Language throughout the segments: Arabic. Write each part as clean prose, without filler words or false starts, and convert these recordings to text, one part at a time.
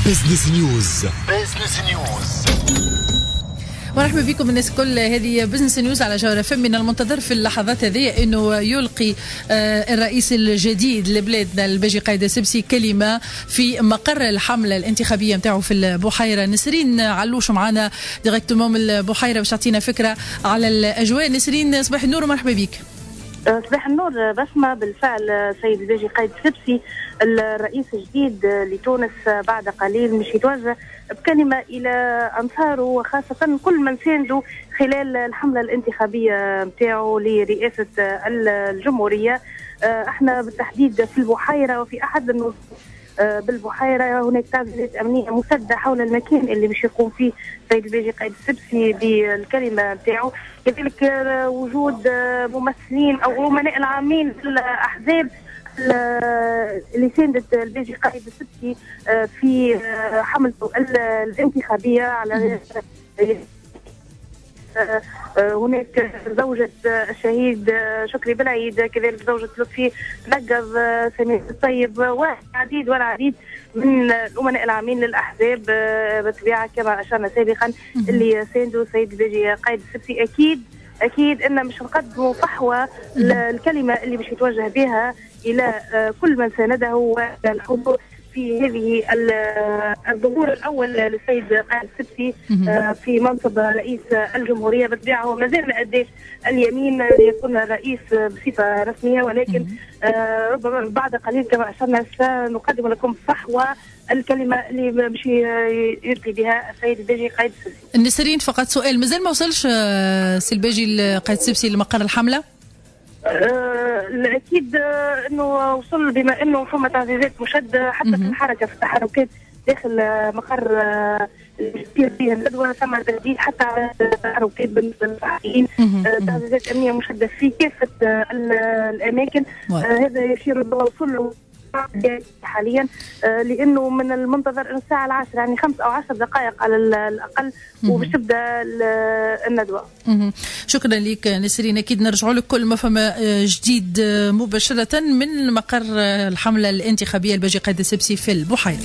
بزنس نيوز. مرحبا بكم الناس الكل. هذه بزنس نيوز على جوهرة فم. من المنتظر في اللحظات هذه انه يلقي الرئيس الجديد لبلادنا الباجي قايد السبسي كلمه في مقر الحمله الانتخابيه نتاعو في البحيره. نسرين علوش معنا ديريكتومون من البحيره باش تعطينا فكره على الاجواء. نسرين صباح النور ومرحبا بك. صباح النور بسمة. بالفعل سيد الباجي قايد السبسي الرئيس الجديد لتونس بعد قليل مش يتوجه بكلمة إلى أنصاره وخاصة كل من ساندوا خلال الحملة الانتخابية متاعه لرئاسة الجمهورية. احنا بالتحديد في البحيرة وفي أحد النصوص بالبحيرة هناك تعزيزات أمنية مسدة حول المكان اللي باش يقوم فيه سيد الباجي قايد السبسي بالكلمة متاعه. كذلك وجود ممثلين أو أمناء العامين للأحزاب اللي ساندت الباجي قايد السبسي في حملته الانتخابية. على هناك زوجة الشهيد شكري بالعيد، كذلك زوجة لطفي نقض، سمير الطيب، والعديد من الأمناء العامين للأحزاب بالطبيعة كما أشرنا سابقا اللي ساندوا السيد الباجي قايد السبسي. أكيد إن مش نقدموا صحوة للكلمة اللي باش يتوجه بها إلى كل من سانده والحضور في هذه الظهور الأول للسيد قايد السبسي في منصب رئيس الجمهورية. بالطبيعة هو مازال ما أداش اليمين ليكون رئيس بصفة رسمية، ولكن ربما بعد قليل كما أشرنا سنقدم لكم صحوة الكلمة اللي باش يلقي بها السيد الباجي قايد السبسي. النسرين فقط سؤال، مازال ما وصلش سي الباجي قايد السبسي لمقر الحملة؟ اكيد انه وصل، بما انه فما تعزيزات مشدده حتى في الحركه، في التحركات داخل مقر يصير فيه الندوه، ثم تجديد حتى على التحركات بالنسبه للصحفيين. تعزيزات امنيه مشدده في كافه الاماكن. هذا يشير انه وصل له حاليا، لانه من المنتظر ان الساعه 10 يعني 5 أو 10 دقائق على الاقل وباش تبدا الندوه. شكرا لك نسرين. اكيد نرجعوا لك كل ما فما جديد مباشره من مقر الحمله الانتخابيه الباجي قايد السبسي في البحيره.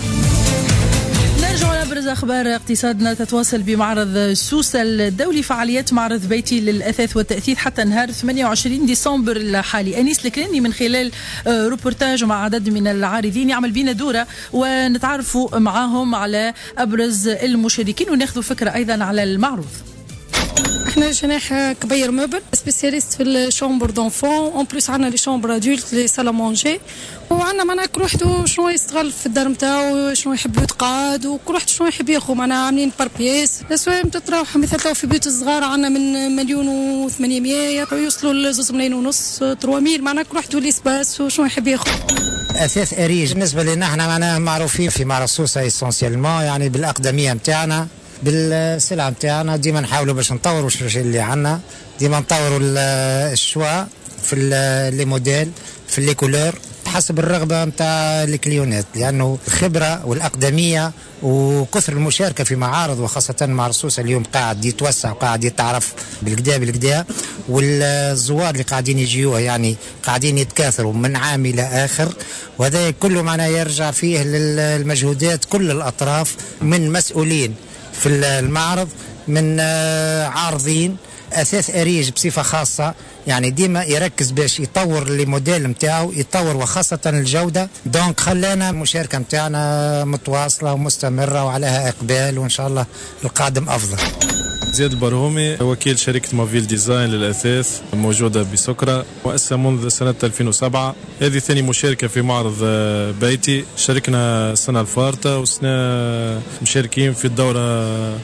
نرجع لابرز اخبار اقتصادنا. تتواصل بمعرض سوسة الدولي فعاليات معرض بيتي للاثاث والتاثيث حتى نهار 28 ديسمبر الحالي. انيس الكراني من خلال روبورتاج مع عدد من العارضين يعمل بينا دوره ونتعرفوا معاهم على ابرز المشاركين وناخذوا فكره ايضا على المعروض. احنا جناح كبير موبل سبيسياليست في الشومبر دونفون، اون بليس عندنا لي شومبر ادولت لي سالا مونجي، وعندنا معنا كل واحد شنو يستغل في الدار نتاعو، شنو يحب يتقعد، وكل واحد شنو يحب ياخذ. معنا عاملين بار بيس الاسواق تتراوح مثلا في بيوت الصغار عندنا من 1,800,000 يوصلوا ل 2,500,000 3,000. معنا كل واحد ولي سباس وشنو يحب ياخذ. اثاث اريج بالنسبه لنا احنا معناها معروفين في معرض سوسة اسونسيالمون، يعني بالاقدميه نتاعنا، بالسلعه نتاعنا. ديما نحاولوا باش نطوروا الشيء اللي عندنا، ديما نطوروا الشوا في لي موديل، في لي كولور حسب الرغبه نتاع الكليونات، لانه الخبره والاقدميه وكثر المشاركه في معارض، وخاصه معرض سوسة اليوم قاعد يتوسع وقاعد يتعرف بالكدا، والزوار اللي قاعدين يجيوه يعني قاعدين يتكاثروا من عام الى اخر، وهذا كله معناه يرجع فيه للمجهودات كل الاطراف، من مسؤولين في المعرض، من عارضين. أثاث أريج بصفة خاصة يعني ديما يركز باش يطور الموديل نتاعو، يطور وخاصة الجودة. دونك خلانا المشاركة نتاعنا متواصلة ومستمرة وعليها إقبال، وإن شاء الله القادم أفضل. زياد البرهومي، وكيل شركة موفيل ديزاين للأثاث موجودة بسكرة، مؤسسة منذ سنة 2007. هذه ثاني مشاركة في معرض بيتي، شاركنا السنة الفارطة وسنة مشاركين في الدورة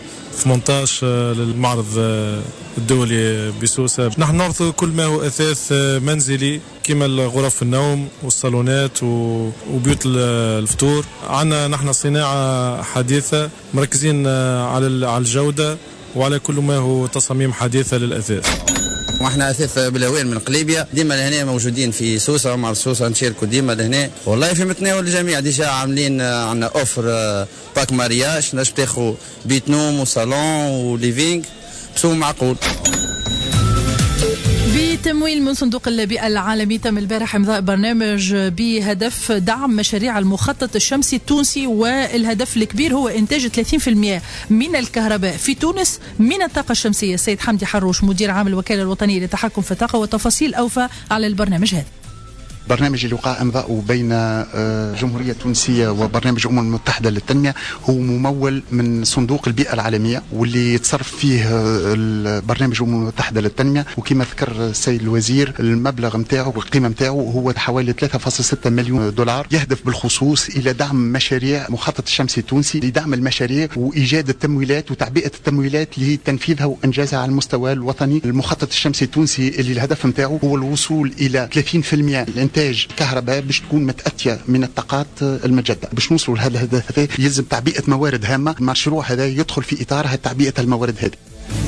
18 للمعرض الدولي بسوسة. نحن نعرض كل ما هو أثاث منزلي كما غرف النوم والصالونات وبيوت الفطور. عندنا نحن صناعة حديثة مركزين على الجودة وعلى كل ما هو تصاميم حديثة للأثاث. واحنا اثاث بلاوين من قليبيا، ديما لهنا موجودين في سوسة ومع سوسة نشاركوا ديما لهنا، والله في متناول الجميع. ديجا عاملين عندنا اوفر باك مارياج، نجم تاخذ بيت نوم وصالون وليفينغ بسوم معقول. بالتمويل من صندوق البيئة العالمي تم البارح إمضاء برنامج بهدف دعم مشاريع المخطط الشمسي التونسي، والهدف الكبير هو إنتاج 30% من الكهرباء في تونس من الطاقة الشمسية. السيد حمدي حروش مدير عام الوكالة الوطنية للتحكم في الطاقة وتفاصيل أوفى على البرنامج هذا. برنامج اللي وقع امضاؤه بين الجمهورية التونسية وبرنامج الأمم المتحدة للتنمية هو ممول من صندوق البيئة العالمية، واللي يتصرف فيه البرنامج الأمم المتحدة للتنمية. وكما ذكر السيد الوزير المبلغ نتاعو والقيمة نتاعو هو حوالي 3.6 مليون دولار، يهدف بالخصوص إلى دعم مشاريع مخطط الشمسي التونسي، لدعم المشاريع وإيجاد التمويلات وتعبئة التمويلات لتنفيذها وإنجازها على المستوى الوطني. المخطط الشمسي التونسي اللي الهدف نتاعو هو الوصول إلى 30% إنتاج كهرباء باش تكون متأتية من الطاقات المجددة. باش نوصلوا لهذا الهدف يلزم تعبئة موارد هامة. المشروع هذا يدخل في إطار تعبئة الموارد هذه.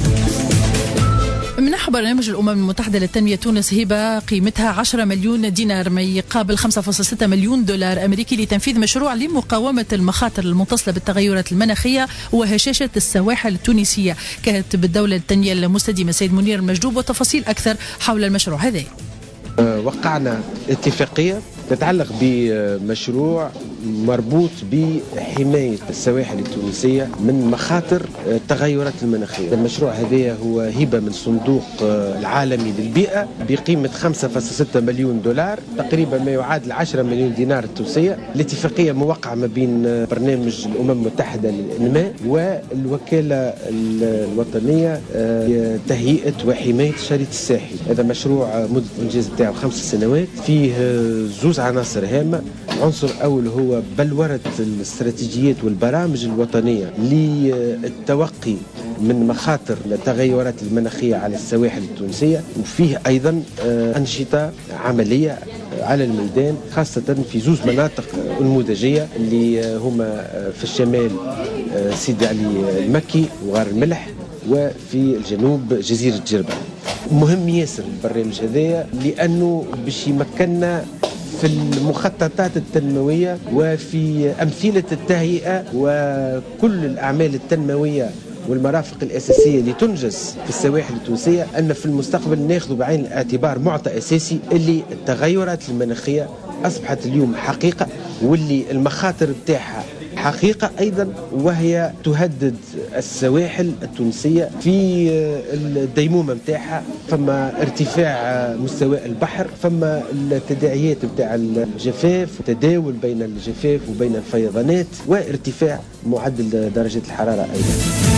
منح برنامج الأمم المتحدة للتنمية تونس هبة قيمتها 10 مليون دينار ما يقابل 5.6 مليون دولار أمريكي لتنفيذ مشروع لمقاومة المخاطر المتصلة بالتغيرات المناخية وهشاشة السواحل التونسية. كاتب الدولة للتنمية المستدامة سيد منير المجدوب وتفاصيل أكثر حول المشروع هذا. وقعنا اتفاقية تتعلق بمشروع مربوط بحماية السواحل التونسية من مخاطر التغيرات المناخية. المشروع هذا هو هبة من صندوق العالمي للبيئة بقيمة 5.6 مليون دولار، تقريبا ما يعادل 10 مليون دينار التونسية. الاتفاقية موقعة ما بين برنامج الأمم المتحدة للإنماء والوكالة الوطنية لتهيئة وحماية شريط الساحل. هذا مشروع مدة الإنجاز بتاعه 5 سنوات، فيه زوز عناصر هامة. عنصر أول هو بلورة الاستراتيجيات والبرامج الوطنية للتوقي من مخاطر التغيرات المناخية على السواحل التونسية، وفيه أيضا أنشطة عملية على الميدان خاصة في زوز مناطق نموذجية اللي هما في الشمال سيدي علي المكي وغار الملح، وفي الجنوب جزيرة جربة. مهم ياسر البرنامج هذا لأنه باش يمكننا في المخططات التنموية وفي أمثلة التهيئة وكل الأعمال التنموية والمرافق الأساسية اللي تنجز في السواحل التونسية، أن في المستقبل ناخذ بعين الاعتبار معطى أساسي اللي التغيرات المناخية أصبحت اليوم حقيقة، واللي المخاطر بتاعها حقيقة أيضا، وهي تهدد السواحل التونسية في الديمومة متاعها. فما ارتفاع مستوى البحر، فما التداعيات متاع الجفاف، تداول بين الجفاف وبين الفيضانات، وارتفاع معدل درجة الحرارة أيضا.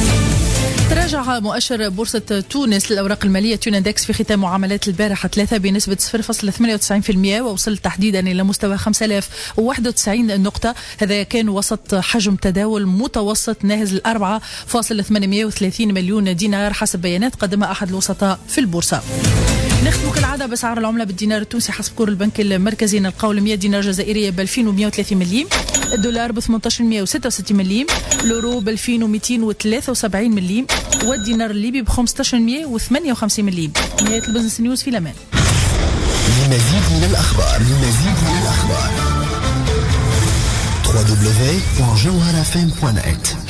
تراجع مؤشر بورصة تونس للأوراق المالية توناندكس في ختام معاملات البارحة 3 بنسبة 0.98%، ووصل تحديدا إلى مستوى 5091 نقطة. هذا كان وسط حجم تداول متوسط ناهز 4.830 مليون دينار حسب بيانات قدمها أحد الوسطاء في البورصة. نختم كالعادة بأسعار العملة بالدينار التونسي حسب كور البنك المركزي. نلقاو 100 دينار جزائرية ب 2130 مليم، الدولار ب 1866 مليم، اليورو ب 2273 مليم، والدينار الليبي ب 1558 مليم. نهاية البزنس نيوز في الأمان. لمزيد من الأخبار www.jawharafm.net